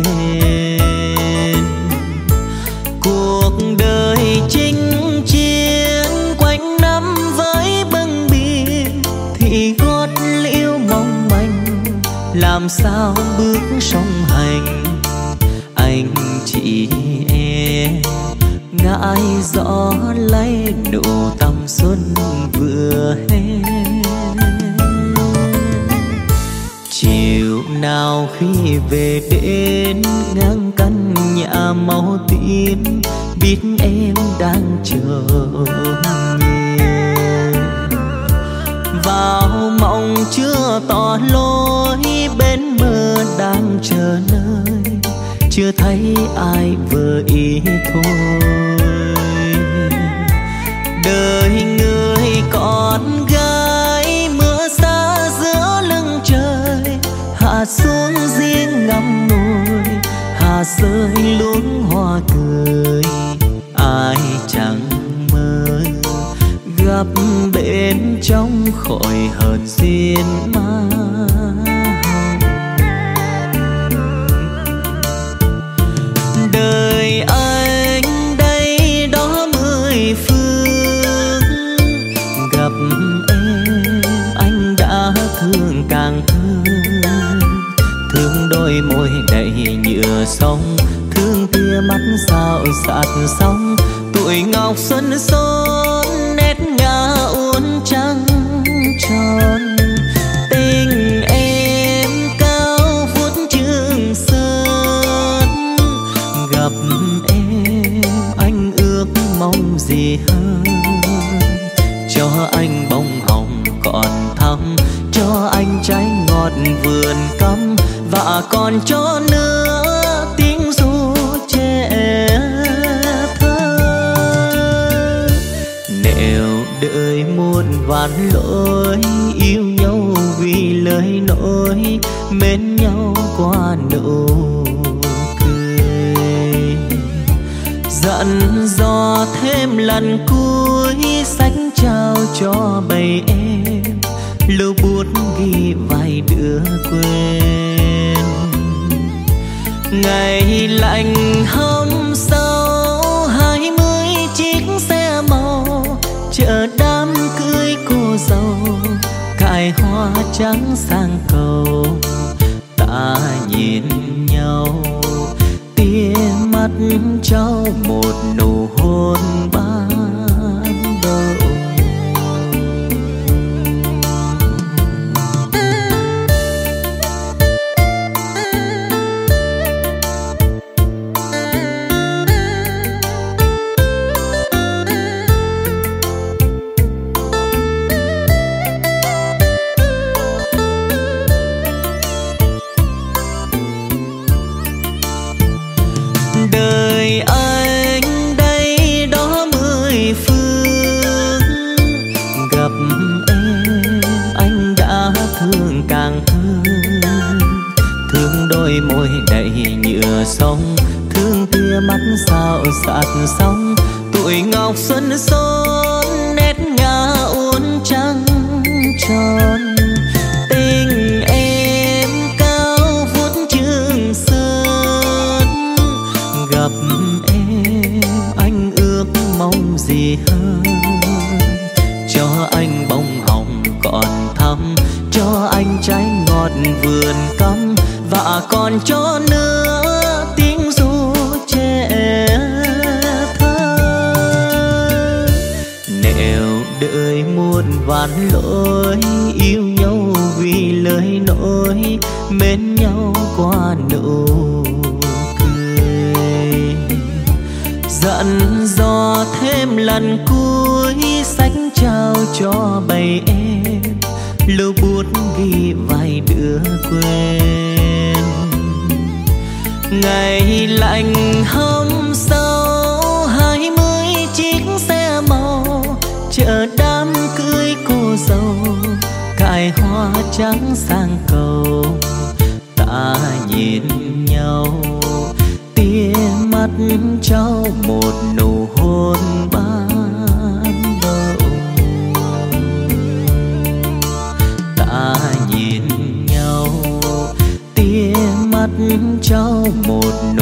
tên. Cuộc đời chinh chiến quanh năm với bâng biển, thì gót liễu mong manh làm sao bước song hành. Anh chị em ngại gió lấy nụ tầm xuân vừa hết. Chiều nào khi về đến ngang căn nhà màu tím, biết em đang chờ vào mộng chưa tỏ lối, bên mơ đang chờ nơi, chưa thấy ai vừa ý thôi. Đời người con gái mưa xa giữa lưng trời, hạ xuống riêng ngắm ngồi, hạ rơi luống hoa cười. Ai chẳng mơ gặp bên trong khỏi hờn duyên ma hồng. Đời anh đây đó mười phương, gặp em anh đã thương càng thương. Thương đôi môi đầy nhựa sông, thương tia mắt sao sạt sóng. Tuổi ngọc xuân son nét ngà uốn trăng tròn. Tình em cao vút Trường Sơn, gặp em anh ước mong gì hơn. Cho anh bông hồng còn thắm, cho anh trái ngọt vườn cắm, và còn cho nữa tiếng ru trẻ thơ. Nếu đời muôn vạn lỗi, yêu nhau vì lời nói, mến nhau qua nụ cười. Dặn dò thêm lần cuối, sách trao cho bầy em, quên. Ngày lạnh hôm sau hai mươi chiếc xe màu chở đám cưới cô dâu, cài hoa trắng sang cầu. Ta nhìn nhau tia mắt trao một nụ hôn ban đầu. Đời anh đây đó mười phương, gặp em anh đã thương càng thương. Thương đôi môi đầy nhựa sông, thương tia mắt sao sạt sóng. Tuổi ngọc xuân son nét ngà uốn trăng tròn. Tình em cao vút trường sơn, gặp em anh ước mong gì hơn. Cho anh bông hồng còn thắm, cho anh trái ngọt vườn cắm, và còn cho nữa tiếng ru trẻ thơ. Nẻo đời muôn vàn lỗi, yêu nhau vì lời nói, mến nhau qua nụ cười. Dặn dò thêm lần cuối, sách trao cho bầy em, lưu bút ghi vài đứa quên. Ngày lạnh hôm sau hai mươi chiếc xe màu chở đám cưới cô dâu, cài hoa trắng sang cầu. Ta nhìn nhau tia mắt trao một nụ hôn ban đầu. Ta nhìn nhau tia mắt trao một nụ